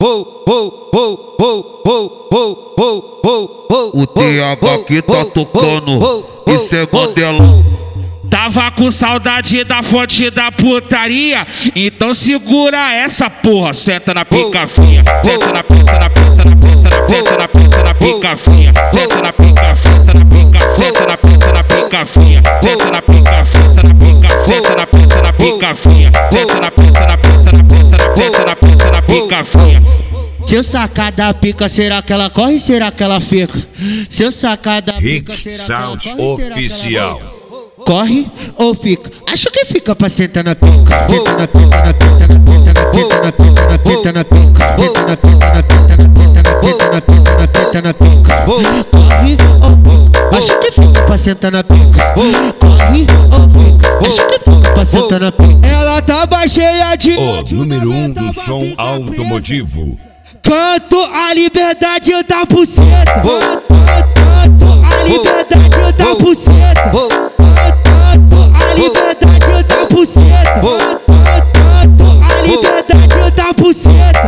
O TH que tá tocando, isso é Mandelão. Tava com saudade da fonte da putaria, então segura essa porra, senta na pica fria, senta na pica, na pica, na pica, na pica, na pica, na pica fria, senta na pica, senta na pica, senta na pica, na pica fria, senta na pica, senta na pica, senta na pica, na pica fria, senta na pica, na pica, na pica, na pica, na pica, na pica fria. Se eu sacar da pica, será que ela corre? Será que ela fica? Se eu sacar da pica, será que ela corre? Oficial. Corre ou fica? Acho que fica pra sentar na pica. Senta na pica, na pica, na pica, na pica, na pica, na pica, na pica. Senta na pica, na pica, na pica, na pica, na pica, na pica, na pica. Corre ou fica? Acho que fica pra sentar na pica. Corre ou fica? Acho que fica pra sentar na pica. Ela tava cheia de O número 1 do som automotivo. canto a liberdade da buceta. Canto a liberdade da buceta. A liberdade da buceta. A liberdade da buceta.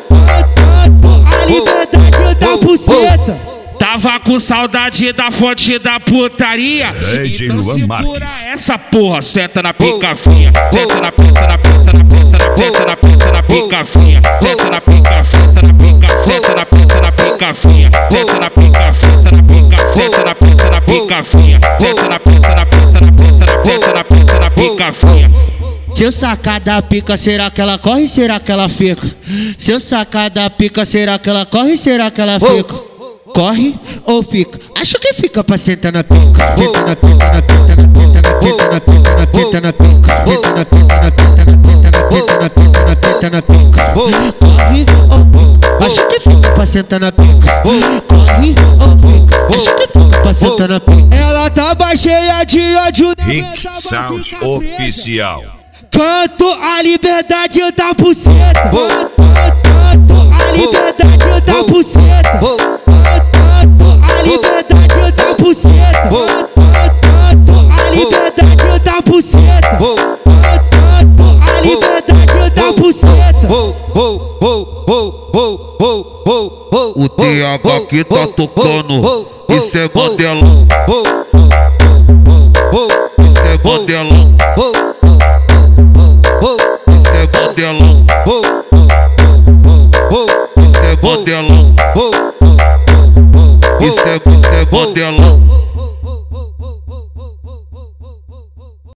A liberdade da buceta. Tava com saudade da fonte da putaria, Ed então Luan segura Marques. essa porra, senta na pica fria, senta na pica, na pica, na pica, na pica, na pica, na pica fria, senta na pica, senta na pica, senta na pica, na pica fria, senta na pica, senta na pica, senta na pica, na pica fria, senta na pica, na pica, na pica, na pica, na pica, na pica fria. Se eu sacar da pica, será que ela corre? Será que ela fica? Se eu sacar da pica, será que ela corre? Será que ela fica? Corre ou fica? Acho que fica pra sentar na pica. Senta na pica, na pica, na pica, na pica, na pica, na pica, na pica. Senta na pica, na pica, na pica, na pica, na pica, na pica, na pica. Corre ou fica? Acho que fica pra sentar na pica. Corre ou fica? Acho que fica pra sentar na pica. Ela tava cheia de ódio. Rick Sound Oficial. Canto a liberdade da buceta. Canto a liberdade da buceta. A liberdade da buceta. A liberdade da buceta. A liberdade da buceta. O TH que tá tocando, isso é Mandelão.